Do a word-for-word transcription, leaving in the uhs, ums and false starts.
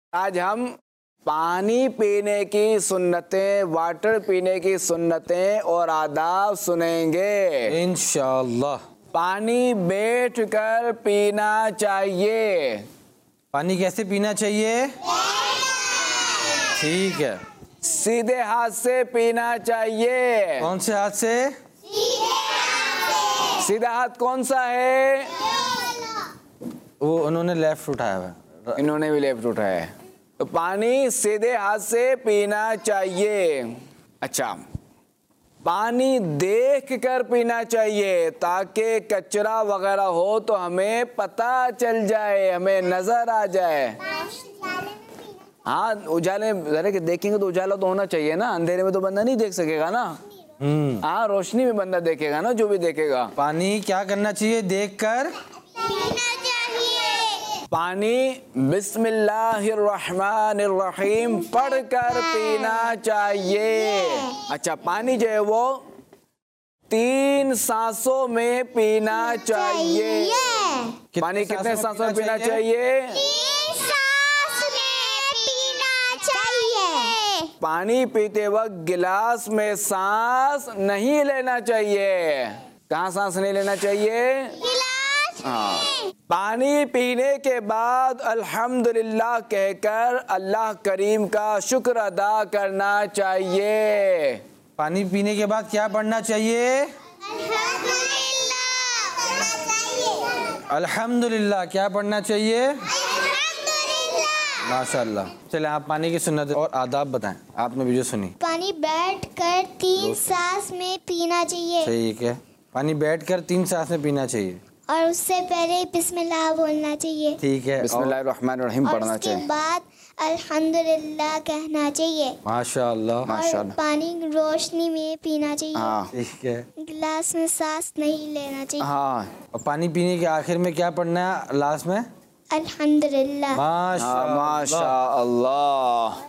आज हम पानी पीने की सुन्नतें, वाटर पीने की सुन्नतें और आदाब सुनेंगे इंशाअल्लाह। पानी बैठकर पीना चाहिए। पानी कैसे पीना चाहिए? ठीक है। सीधे हाथ से पीना चाहिए। कौन से हाथ से? सीधा हाथ कौन सा है? वो उन्होंने लेफ्ट उठाया हुआ। इन्होंने भी लेफ्ट उठाया है। तो पानी सीधे हाथ से पीना चाहिए। अच्छा, पानी देख कर पीना चाहिए ताकि कचरा वगैरह हो तो हमें पता चल जाए, हमें नजर आ जाए। हाँ, उजाले जरा कि देखेंगे तो उजाला तो होना चाहिए ना, अंधेरे में तो बंदा नहीं देख सकेगा ना। हम्म हाँ, रोशनी में बंदा देखेगा ना, जो भी देखेगा। पानी क्या करना चाहिए? देखकर पानी बिस्मिल्लाहिर्रहमानिर्रहीम पढ़कर पीना चाहिए। अच्छा, पानी जो है वो तीन सांसों में पीना चाहिए। पानी कितने सांसों में पीना चाहिए? तीन सांस में पीना चाहिए। पानी पीते वक्त गिलास में सांस नहीं लेना चाहिए। कहाँ सांस नहीं लेना चाहिए? गिलास हाँ। पानी पीने के बाद अल्हम्दुलिल्लाह कहकर अल्लाह करीम का शुक्र अदा करना चाहिए। पानी पीने के बाद क्या पढ़ना चाहिए? अल्हम्दुलिल्लाह। क्या पढ़ना चाहिए? माशाअल्लाह। चले आप पानी की सुन्नत और आदाब बताएं, आपने वीडियो सुनी। पानी बैठकर तीन सांस में पीना चाहिए। ठीक है। पानी बैठकर तीन सांस में पीना चाहिए और उससे पहले बिस्मिल्लाह बोलना चाहिए। ठीक है। बिस्मिल्लाहिर्रहमानिर्रहीम और पढ़ना उसके चाहिए। बाद अल्हम्दुलिल्लाह कहना चाहिए। माशाअल्लाह। और माशाअल्लाह। पानी रोशनी में पीना चाहिए। हाँ ठीक है। गिलास में सांस नहीं लेना चाहिए। हाँ और पानी पीने के आखिर में क्या पढ़ना है लास्ट में? अल्हम्दुलिल्लाह। माशाअल्लाह। माशाअल्लाह।